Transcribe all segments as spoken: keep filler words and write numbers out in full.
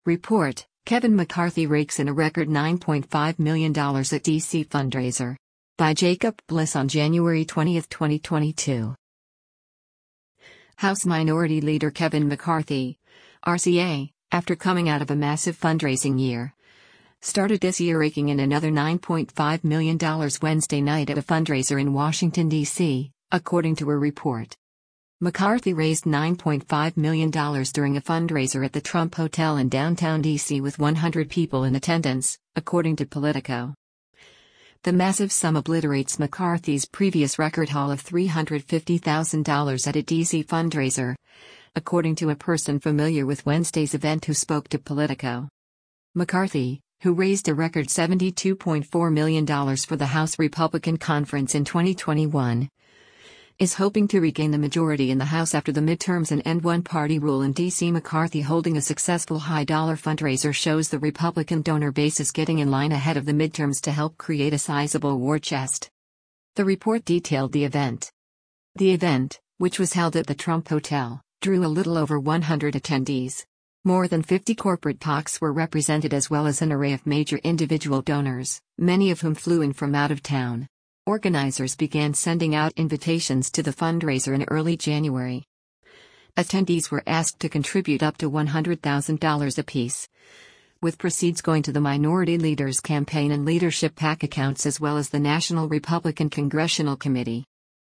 Report: Kevin McCarthy rakes in a record nine point five million dollars at D C fundraiser. By Jacob Bliss on January twentieth, twenty twenty-two. House Minority Leader Kevin McCarthy, R C A, after coming out of a massive fundraising year, started this year raking in another nine point five million dollars Wednesday night at a fundraiser in Washington, D C, according to a report. McCarthy raised nine point five million dollars during a fundraiser at the Trump Hotel in downtown D C with one hundred people in attendance, according to Politico. The massive sum obliterates McCarthy's previous record haul of three hundred fifty thousand dollars at a D C fundraiser, according to a person familiar with Wednesday's event who spoke to Politico. McCarthy, who raised a record seventy-two point four million dollars for the House Republican Conference in twenty twenty-one, is hoping to regain the majority in the House after the midterms and end one-party rule in D C. McCarthy holding a successful high-dollar fundraiser shows the Republican donor base is getting in line ahead of the midterms to help create a sizable war chest. The report detailed the event. The event, which was held at the Trump Hotel, drew a little over one hundred attendees. More than fifty corporate P O Cs were represented as well as an array of major individual donors, many of whom flew in from out of town. Organizers began sending out invitations to the fundraiser in early January. Attendees were asked to contribute up to one hundred thousand dollars apiece, with proceeds going to the Minority Leaders Campaign and Leadership PAC accounts as well as the National Republican Congressional Committee.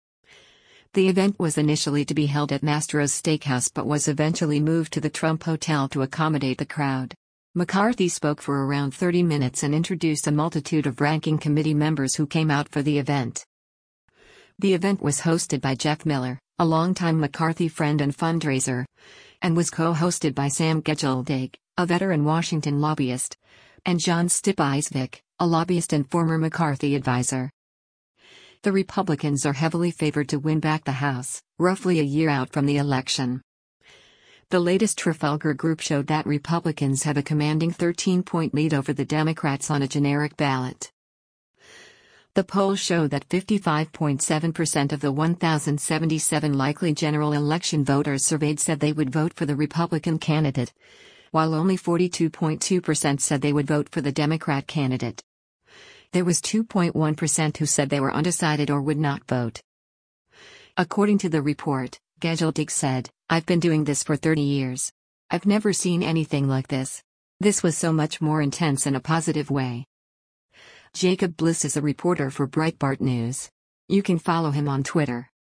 The event was initially to be held at Mastro's Steakhouse but was eventually moved to the Trump Hotel to accommodate the crowd. McCarthy spoke for around thirty minutes and introduced a multitude of ranking committee members who came out for the event. The event was hosted by Jeff Miller, a longtime McCarthy friend and fundraiser, and was co-hosted by Sam Gejoldig, a veteran Washington lobbyist, and John Stipizvik, a lobbyist and former McCarthy advisor. The Republicans are heavily favored to win back the House, roughly a year out from the election. The latest Trafalgar Group showed that Republicans have a commanding thirteen-point lead over the Democrats on a generic ballot. The polls show that fifty-five point seven percent of the one thousand seventy-seven likely general election voters surveyed said they would vote for the Republican candidate, while only forty-two point two percent said they would vote for the Democrat candidate. There was two point one percent who said they were undecided or would not vote. According to the report, Gejoldig said, "I've been doing this for thirty years. I've never seen anything like this. This was so much more intense in a positive way." Jacob Bliss is a reporter for Breitbart News. You can follow him on Twitter.